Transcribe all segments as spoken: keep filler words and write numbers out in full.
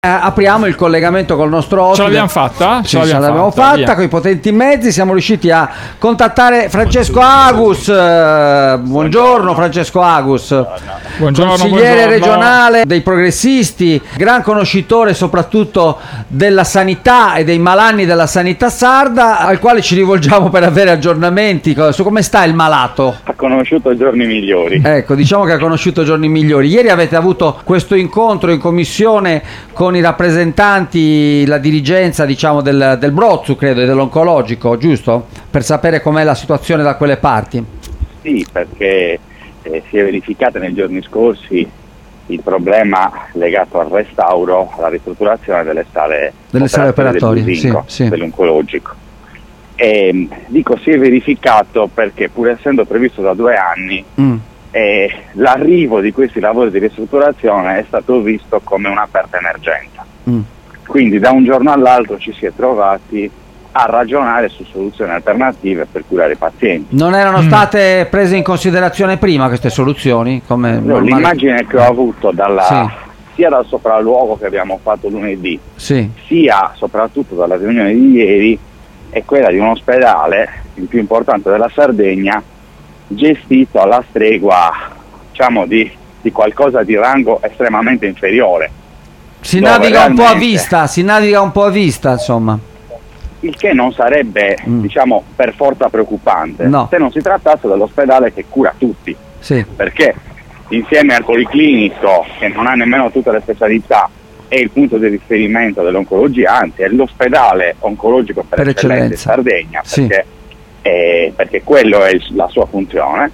Eh, apriamo il collegamento col nostro ospite. Ce l'abbiamo fatta? Sì, ce l'abbiamo, ce l'abbiamo fatta, fatta con i potenti mezzi. Siamo riusciti a contattare Francesco Agus. Eh, buongiorno Francesco Agus. Buongiorno, consigliere buongiorno. regionale dei progressisti, gran conoscitore soprattutto della sanità e dei malanni della sanità sarda, al quale ci rivolgiamo per avere aggiornamenti su come sta il malato. Ha conosciuto giorni migliori. Ecco, diciamo che ha conosciuto giorni migliori. Ieri avete avuto questo incontro in commissione con i rappresentanti, la dirigenza diciamo del, del Brozzu, credo, e dell'oncologico, giusto? Per sapere com'è la situazione da quelle parti. Sì, perché eh, si è verificato nei giorni scorsi il problema legato al restauro, alla ristrutturazione delle sale, delle sale operatorie del Businco, sì, sì. dell'oncologico. E, dico si è verificato perché pur essendo previsto da due anni mm. eh, l'arrivo di questi lavori di ristrutturazione è stato visto come un'aperta emergenza. Mm. Quindi da un giorno all'altro ci si è trovati a ragionare su soluzioni alternative per curare i pazienti. Non erano mm. state prese in considerazione prima queste soluzioni? Come no, l'immagine che ho avuto dalla, sì. sia dal sopralluogo che abbiamo fatto lunedì, sì. sia soprattutto dalla riunione di ieri, è quella di un ospedale, il più importante della Sardegna, gestito alla stregua, diciamo, di, di qualcosa di rango estremamente inferiore. Si naviga un po' a vista, si naviga un po' a vista, insomma. Il che non sarebbe, mm. diciamo, per forza preoccupante, no. se non si trattasse dell'ospedale che cura tutti. Sì. Perché insieme al policlinico, che non ha nemmeno tutte le specialità, è il punto di riferimento dell'oncologia, anzi è l'ospedale oncologico per, per eccellenza in Sardegna, sì. perché, eh, perché quello è il, la sua funzione,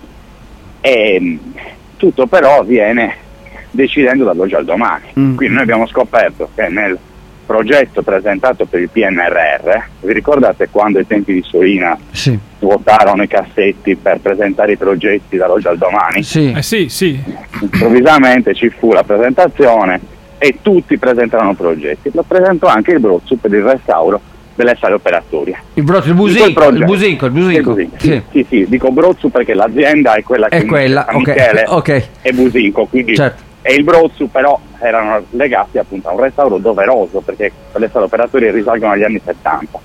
e tutto però avviene decidendo dall'oggi al domani. Mm. Quindi noi abbiamo scoperto che nel progetto presentato per il P N R R, vi ricordate quando ai tempi di Solina sì. vuotarono i cassetti per presentare i progetti dall'oggi al domani? Sì, eh sì, sì. Improvvisamente ci fu la presentazione e tutti presentarono progetti. Lo presentò anche il Brozzu per il restauro delle sale operatorie. Il Brozzu, il Businco, il Businco, il Businco. Sì, sì. Sì, sì, dico Brozzu perché l'azienda è quella che è quella, San Michele okay. Okay. e Businco, quindi certo. E il Brozzu però erano legati appunto a un restauro doveroso perché le sale operatorie risalgono agli anni settanta.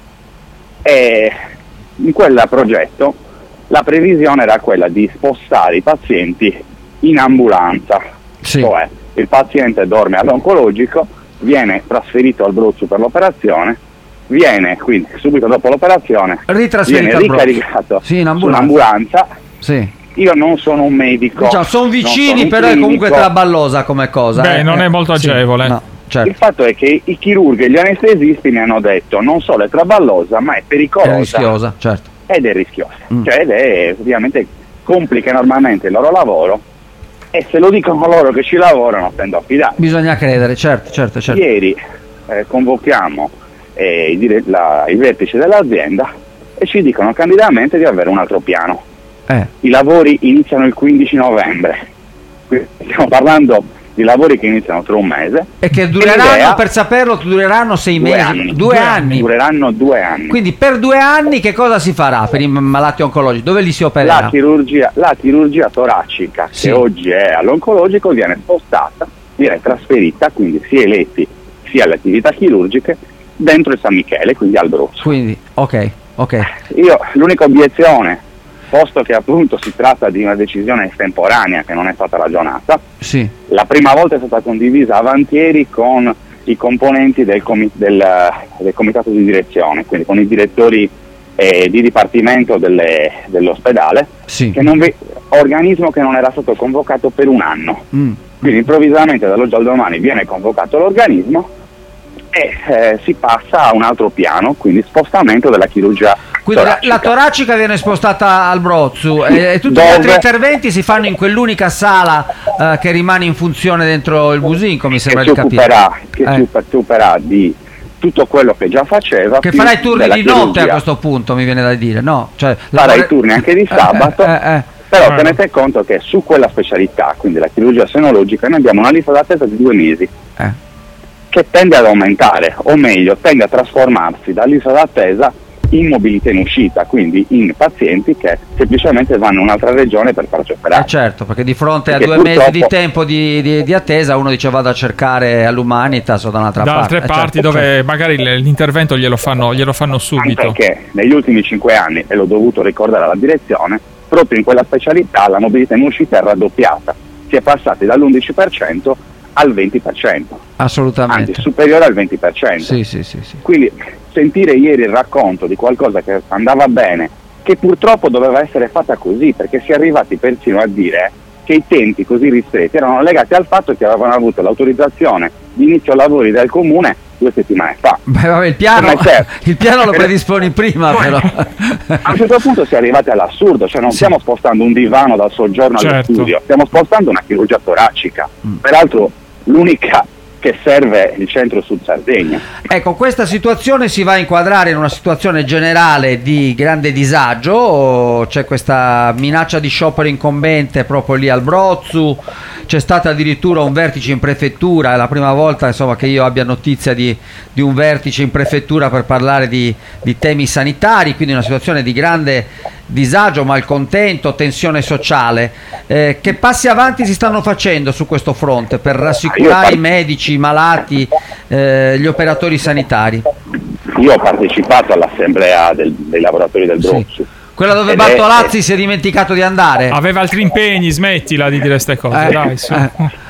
E in quel progetto la previsione era quella di spostare i pazienti in ambulanza, sì. cioè il paziente dorme all'oncologico, viene trasferito al Brozzu per l'operazione, viene quindi subito dopo l'operazione viene ricaricato sì, in su un'ambulanza. Sì. Io non sono un medico, diciamo, sono vicini, sono però è comunque traballosa come cosa. Beh, eh? non è molto agevole. Sì. No, certo. Il fatto è che i chirurghi e gli anestesisti mi hanno detto non solo è traballosa, ma è pericolosa. È rischiosa, certo. Ed è rischiosa. Mm. Cioè, ed è ovviamente complica enormemente il loro lavoro. E se lo dicono loro che ci lavorano, tendo a fidare. Bisogna credere, certo, certo, certo. Ieri eh, convochiamo eh, i, dire- la, i vertici dell'azienda e ci dicono candidamente di avere un altro piano. Eh. I lavori iniziano il quindici novembre. Quindi stiamo parlando di lavori che iniziano tra un mese. E che dureranno, l'idea, per saperlo, dureranno sei due mesi. Anni. Due, due anni. anni. Dureranno due anni. Quindi per due anni che cosa si farà per i malati oncologici? Dove li si opererà? La chirurgia, la chirurgia toracica, sì. che oggi è all'oncologico, viene spostata, viene trasferita, quindi sia i letti sia le attività chirurgiche, dentro il San Michele, quindi al Brozzu. Quindi, ok, ok. Io, l'unica obiezione, posto che appunto si tratta di una decisione estemporanea che non è stata ragionata, sì. la prima volta è stata condivisa avantieri con i componenti del, comi- del, del comitato di direzione, quindi con i direttori eh, di dipartimento delle, dell'ospedale, sì. che non ve- organismo che non era stato convocato per un anno. Mm. Quindi improvvisamente dall'oggi al domani viene convocato l'organismo e eh, si passa a un altro piano, quindi spostamento della chirurgia quindi toracica. La, la toracica viene spostata al Brozzu sì, e, e tutti dove... gli altri interventi si fanno in quell'unica sala eh, che rimane in funzione dentro il Businco, mi sembra che di capire. Che eh. si occuperà di tutto quello che già faceva. Che farà i turni di notte a questo punto, mi viene da dire, no? Cioè, farà lavora... i turni anche di sabato, eh, eh, eh. però eh. tenete conto che su quella specialità, quindi la chirurgia senologica, noi abbiamo una lista d'attesa di due mesi. Eh. Che tende ad aumentare, o meglio, tende a trasformarsi da lista d'attesa in mobilità in uscita, quindi in pazienti che semplicemente vanno in un'altra regione per farci operare. Eh certo, perché di fronte perché a due purtroppo... mesi di tempo di, di, di attesa uno dice vado a cercare all'Humanitas o da un'altra da parte. altre Eh, parti certo, dove certo. magari l'intervento glielo fanno, glielo fanno subito. Anche perché negli ultimi cinque anni, e l'ho dovuto ricordare alla direzione, proprio in quella specialità la mobilità in uscita è raddoppiata, si è passati dall'undici per cento al venti per cento, Assolutamente. anzi superiore al venti per cento. Sì, sì, sì, sì. Quindi sentire ieri il racconto di qualcosa che andava bene, che purtroppo doveva essere fatta così, perché si è arrivati persino a dire che i tempi così ristretti erano legati al fatto che avevano avuto l'autorizzazione di inizio lavori dal comune due settimane fa. Beh, vabbè, il piano, Te, il piano lo predisponi prima, però. A un certo punto si è arrivati all'assurdo, cioè non Sì. stiamo spostando un divano dal soggiorno allo Certo. studio, stiamo spostando una chirurgia toracica, Mm. peraltro l'unica che serve il centro Sud Sardegna. Ecco, questa situazione si va a inquadrare in una situazione generale di grande disagio, o c'è questa minaccia di sciopero incombente proprio lì al Brozzu, c'è stato addirittura un vertice in prefettura, è la prima volta insomma che io abbia notizia di, di un vertice in prefettura per parlare di, di temi sanitari, quindi una situazione di grande disagio, malcontento, tensione sociale. Eh, che passi avanti si stanno facendo su questo fronte per rassicurare i medici, i malati, eh, gli operatori sanitari? Io ho partecipato all'assemblea del, dei lavoratori del Brozzu. Sì. Quella dove Ed Bartolazzi è- si è dimenticato di andare. Aveva altri impegni, smettila di dire queste cose, Eh, dai, su. eh.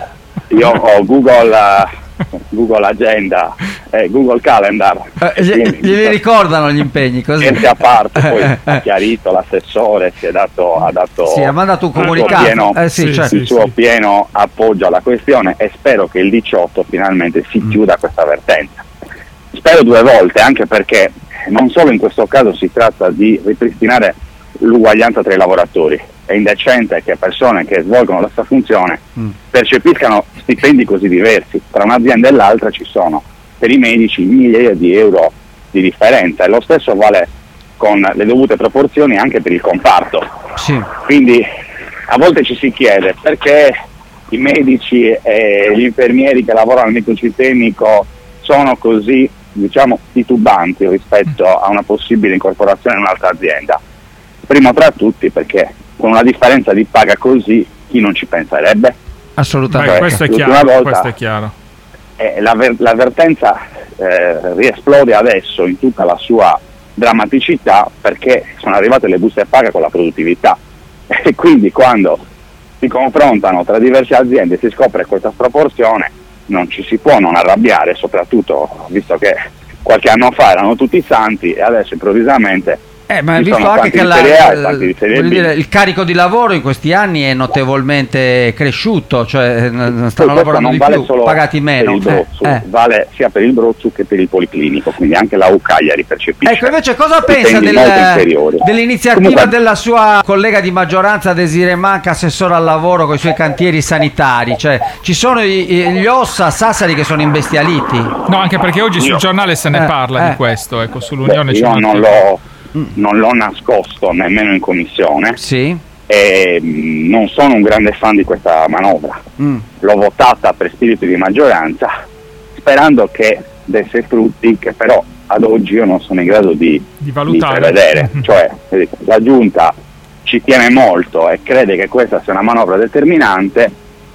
Io ho Google, eh, Google Agenda, eh, Google Calendar. Eh, gli- glieli ricordano gli impegni così. Niente a parte, poi Eh, ha eh. chiarito l'assessore, si è dato, ha dato Sì, ha mandato un il suo comunicato. pieno, Eh, sì, Sì, certo. il suo pieno appoggio alla questione, e spero che il diciotto finalmente si chiuda questa vertenza. Spero due volte, anche perché non solo in questo caso si tratta di ripristinare l'uguaglianza tra i lavoratori, è indecente che persone che svolgono la stessa funzione Mm. percepiscano stipendi così diversi. Tra un'azienda e l'altra ci sono per i medici migliaia di euro di differenza, e lo stesso vale con le dovute proporzioni anche per il comparto. Sì. Quindi a volte ci si chiede perché i medici e gli infermieri che lavorano al microsistemico sono così, diciamo, titubanti rispetto a una possibile incorporazione in un'altra azienda. Primo tra tutti perché con una differenza di paga così chi non ci penserebbe? Assolutamente. Beh, questo è l'ultima chiaro, volta- questo è chiaro. Eh, l'avver- l'avvertenza eh, riesplode adesso in tutta la sua drammaticità, perché sono arrivate le buste paga con la produttività, e quindi quando si confrontano tra diverse aziende e si scopre questa sproporzione non ci si può non arrabbiare, soprattutto visto che qualche anno fa erano tutti santi e adesso improvvisamente Eh, ma ci visto sono anche tanti che di la- Serie A e tanti di Serie voglio B. dire, il carico di lavoro in questi anni è notevolmente cresciuto, cioè n- Poi stanno questo lavorando non di vale più, solo pagati meno. per il Brozzu, Eh, eh. vale sia per il Brozzu che per il Policlinico, quindi anche la U Cagliari percepisce. Ecco, invece cosa pensa stipendi del- molto inferiori. dell'iniziativa Comunque, della sua collega di maggioranza Desiree Manca, assessore al lavoro con i suoi cantieri sanitari? Cioè, ci sono i- i- gli ossa a Sassari che sono imbestialiti. No, anche perché oggi sul Io- giornale se ne Eh, parla eh. di questo, ecco, beh, sull'Unione c'è io un non articolo. l'ho, non l'ho nascosto nemmeno in commissione, Sì. e mh, non sono un grande fan di questa manovra. Mm. L'ho votata per spirito di maggioranza, sperando che desse frutti che però ad oggi io non sono in grado di, Di di valutare. prevedere. Cioè, eh, la Giunta ci tiene molto e crede che questa sia una manovra determinante.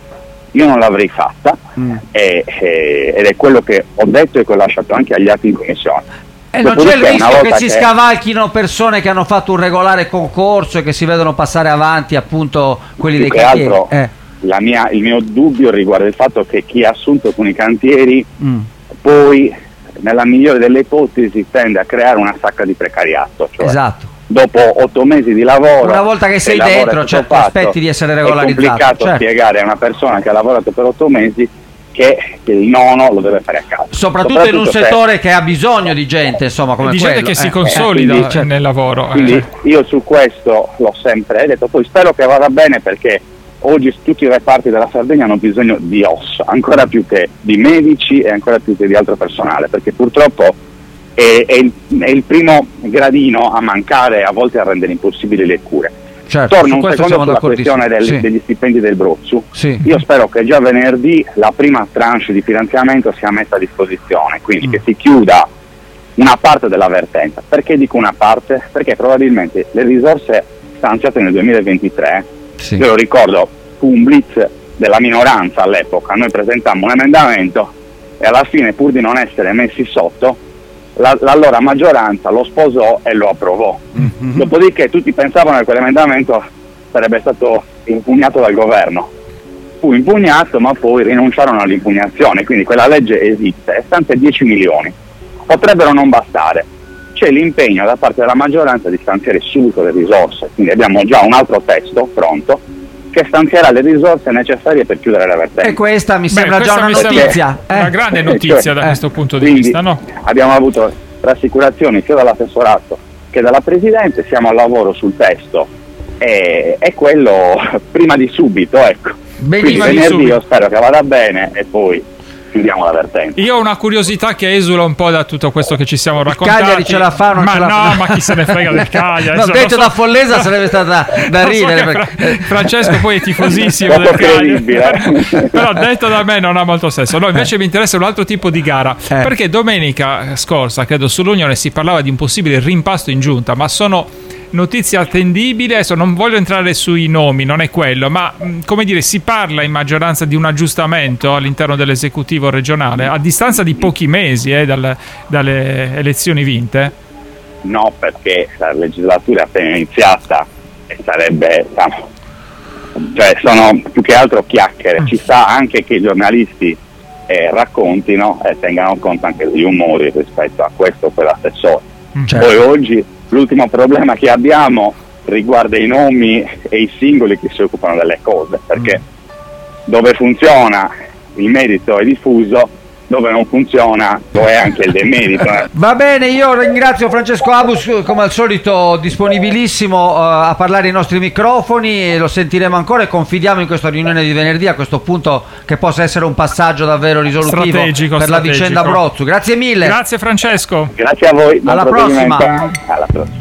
Io non l'avrei fatta, Mm. e- e- ed è quello che ho detto e che ho lasciato anche agli atti in commissione. E non c'è il Dopodiché, una rischio che volta si scavalchino persone che hanno fatto un regolare concorso e che si vedono passare avanti appunto quelli più dei che cantieri? altro Eh. la mia- il mio dubbio riguarda il fatto che chi ha assunto con i cantieri Mm. poi, nella migliore delle ipotesi, tende a creare una sacca di precariato. Cioè, Esatto. dopo otto mesi di lavoro, Una volta che se sei il lavoro dentro, è cioè, tutto fatto, aspetti di essere è regolarizzato, complicato certo. spiegare a una persona che ha lavorato per otto mesi che, che il nono lo deve fare a casa. Soprattutto, in un se- settore che ha bisogno di gente, insomma, come di quello. gente che si Eh. consolida quindi, certo. nel lavoro. eh. Quindi io su questo l'ho sempre detto, poi spero che vada bene, perché oggi tutti i reparti della Sardegna hanno bisogno di ossa, ancora più che di medici e ancora più che di altro personale, perché purtroppo è, è, il, è il primo gradino a mancare, a volte a rendere impossibili le cure. Certo, Torno su un questo secondo siamo sulla questione d'accordissimo. del- Sì. degli stipendi del Brozzu. Sì. Io spero che già venerdì la prima tranche di finanziamento sia messa a disposizione, quindi Mm. che si chiuda una parte della vertenza. Perché dico una parte? Perché probabilmente le risorse stanziate nel duemilaventitré, sì. ve lo ricordo, fu un blitz della minoranza all'epoca, noi presentammo un emendamento e alla fine, pur di non essere messi sotto, la, l'allora maggioranza lo sposò e lo approvò. Mm-hmm. Dopodiché tutti pensavano che quell'emendamento sarebbe stato impugnato dal governo. Fu impugnato, ma poi rinunciarono all'impugnazione, quindi quella legge esiste e stanzia dieci milioni. Potrebbero non bastare. C'è l'impegno da parte della maggioranza di stanziare subito le risorse, quindi abbiamo già un altro testo pronto che stanzierà le risorse necessarie per chiudere la vertenza. E questa mi Beh, sembra questa già una mi sembra notizia. Una eh. grande notizia Cioè, da eh. questo punto di Quindi vista, no? Abbiamo avuto rassicurazioni sia dall'assessorato che dalla Presidente, siamo al lavoro sul testo e, e quello prima di subito, ecco. Benissimo. Quindi venerdì io spero che vada bene e poi chiudiamo la vertenza. Io ho una curiosità che esula un po' da tutto questo che ci siamo raccontati. Cagliari ce la fa o non ma ce la no, fa? ma chi se ne frega del Cagliari? No, Insomma, detto so- da Follesa sarebbe stata da lo so ridere. che perché- Fra- Francesco poi è tifosissimo Poco del Cagliari. credibile. Però detto da me non ha molto senso. No, invece mi interessa un altro tipo di gara, Eh. perché domenica scorsa, credo, sull'Unione si parlava di un possibile rimpasto in giunta, ma sono notizie attendibili. Adesso non voglio entrare sui nomi, non è quello, ma mh, come dire, si parla in maggioranza di un aggiustamento all'interno dell'esecutivo regionale a distanza di pochi mesi eh, dal- dalle elezioni vinte. No, perché la legislatura è appena iniziata e sarebbe, diciamo, cioè sono più che altro chiacchiere. Ci sta anche che i giornalisti eh, raccontino e tengano conto anche degli umori rispetto a questo o quell'assessore. Certo. Poi oggi l'ultimo problema che abbiamo riguarda i nomi e i singoli che si occupano delle cose, perché dove funziona il merito è diffuso, dove non funziona lo è anche il demerito. Va bene, io ringrazio Francesco Abus, come al solito disponibilissimo uh, a parlare ai nostri microfoni, e lo sentiremo ancora e confidiamo in questa riunione di venerdì a questo punto che possa essere un passaggio davvero risolutivo Strategico, per strategico. la vicenda Abruzzo. Grazie mille. Grazie Francesco. Grazie a voi, buon Alla proseguimento. prossima. Alla prossima.